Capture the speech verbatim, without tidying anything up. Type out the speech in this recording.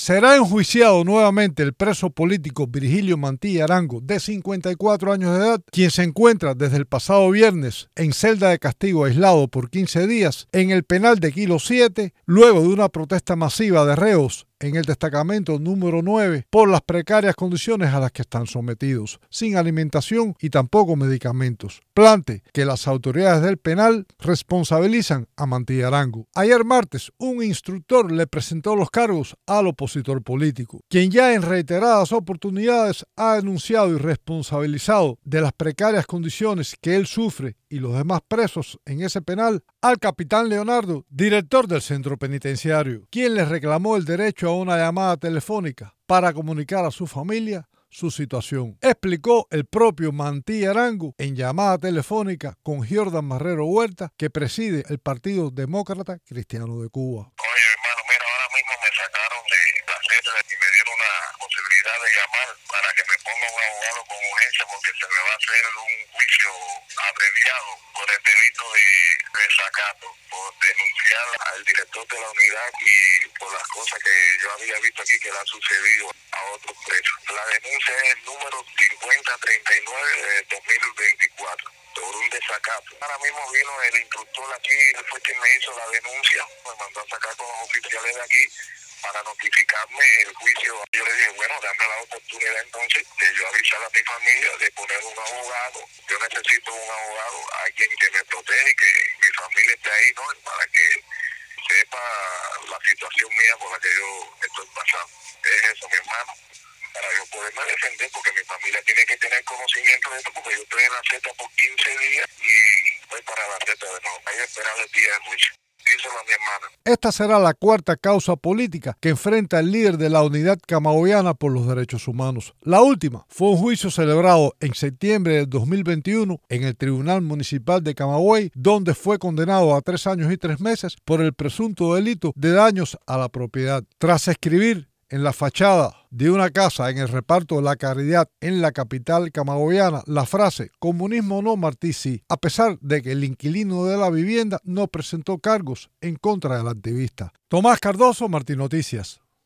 Será enjuiciado nuevamente el preso político Virgilio Mantilla Arango, de cincuenta y cuatro años de edad, quien se encuentra desde el pasado viernes en celda de castigo aislado por quince días en el penal de Kilo siete, luego de una protesta masiva de reos en el destacamento número nueve por las precarias condiciones a las que están sometidos, sin alimentación y tampoco medicamentos. Plante que las autoridades del penal responsabilizan a Mantilla Arango. Ayer martes, un instructor le presentó los cargos al opositor político, quien ya en reiteradas oportunidades ha denunciado y responsabilizado de las precarias condiciones que él sufre y los demás presos en ese penal al capitán Leonardo, director del centro penitenciario, quien les reclamó el derecho a una llamada telefónica para comunicar a su familia su situación. Explicó el propio Mantilla Arango en llamada telefónica con Jordan Marrero Huerta, que preside el Partido Demócrata Cristiano de Cuba. Oye, hermano, mira, ahora mismo me sacaron de la celda y me dieron una posibilidad de llamar para que me ponga un abogado con urgencia porque se me va a hacer un juicio abreviado por el delito de desacato, por denunciar al director de la unidad y por las cosas que yo había visto aquí que le han sucedido a otros presos. La denuncia es el número cincuenta treinta y nueve de dos mil veinticuatro. Sobre un desacato. Ahora mismo vino el instructor aquí, él fue quien me hizo la denuncia, me mandó a sacar con los oficiales de aquí para notificarme el juicio. Yo le dije, bueno, dame la oportunidad entonces de yo avisar a mi familia, de poner un abogado. Yo necesito un abogado, alguien que me protege y que mi familia esté ahí, ¿no? Para que sepa la situación mía por la que yo estoy pasando. Es eso, mi hermano, para yo poderme defender, porque mi familia tiene que tener conocimiento de esto, porque yo estoy en la Z por quince días y voy para la Z de nuevo. Hay que esperar el día de juicio. Díselo a mi hermana. Esta será la cuarta causa política que enfrenta el líder de la Unidad Camagüeyana por los Derechos Humanos. La última fue un juicio celebrado en septiembre del dos mil veintiuno en el Tribunal Municipal de Camagüey, donde fue condenado a tres años y tres meses por el presunto delito de daños a la propiedad. Tras escribir en la fachada de una casa en el reparto de la Caridad en la capital camagüeyana la frase "comunismo no, Martí sí", a pesar de que el inquilino de la vivienda no presentó cargos en contra del activista. Tomás Cardoso, Martí Noticias.